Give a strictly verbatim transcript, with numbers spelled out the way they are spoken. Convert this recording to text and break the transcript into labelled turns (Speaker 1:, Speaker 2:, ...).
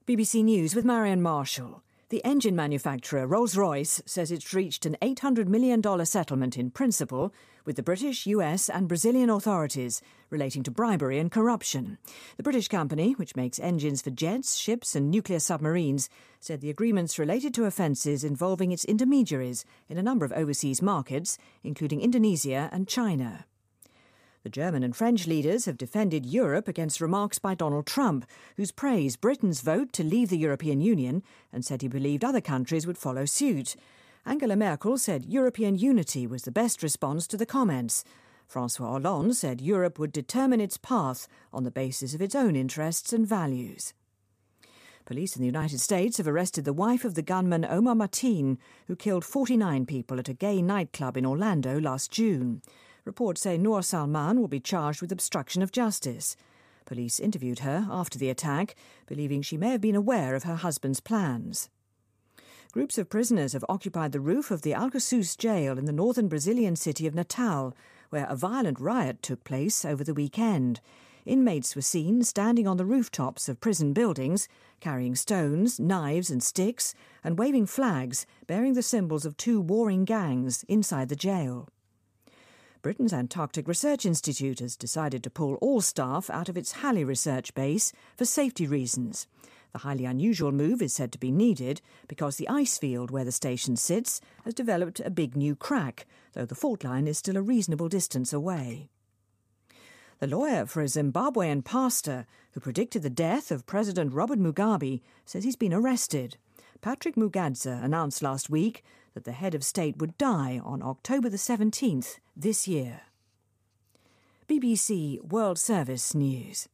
Speaker 1: B B C News with Marion Marshall. The engine manufacturer Rolls-Royce says it's reached an eight hundred million dollars settlement in principle with the British, U S and Brazilian authorities relating to bribery and corruption. The British company, which makes engines for jets, ships and nuclear submarines, said the agreement's related to offences involving its intermediaries in a number of overseas markets, including Indonesia and China. The German and French leaders have defended Europe against remarks by Donald Trump, who's praised Britain's vote to leave the European Union and said he believed other countries would follow suit. Angela Merkel said European unity was the best response to the comments. François Hollande said Europe would determine its path on the basis of its own interests and values. Police in the United States have arrested the wife of the gunman Omar Mateen, who killed forty-nine people at a gay nightclub in Orlando last June. Reports say Noor Salman will be charged with obstruction of justice. Police interviewed her after the attack, believing she may have been aware of her husband's plans. Groups of prisoners have occupied the roof of the Alcaçuz jail in the northern Brazilian city of Natal, where a violent riot took place over the weekend. Inmates were seen standing on the rooftops of prison buildings, carrying stones, knives and sticks, and waving flags bearing the symbols of two warring gangs inside the jail. Britain's Antarctic Research Institute has decided to pull all staff out of its Halley research base for safety reasons. The highly unusual move is said to be needed because the ice field where the station sits has developed a big new crack, though the fault line is still a reasonable distance away. The lawyer for a Zimbabwean pastor who predicted the death of President Robert Mugabe says he's been arrested. Patrick Mugadza announced last week that the head of state would die on October the seventeenth this year. B B C World Service News.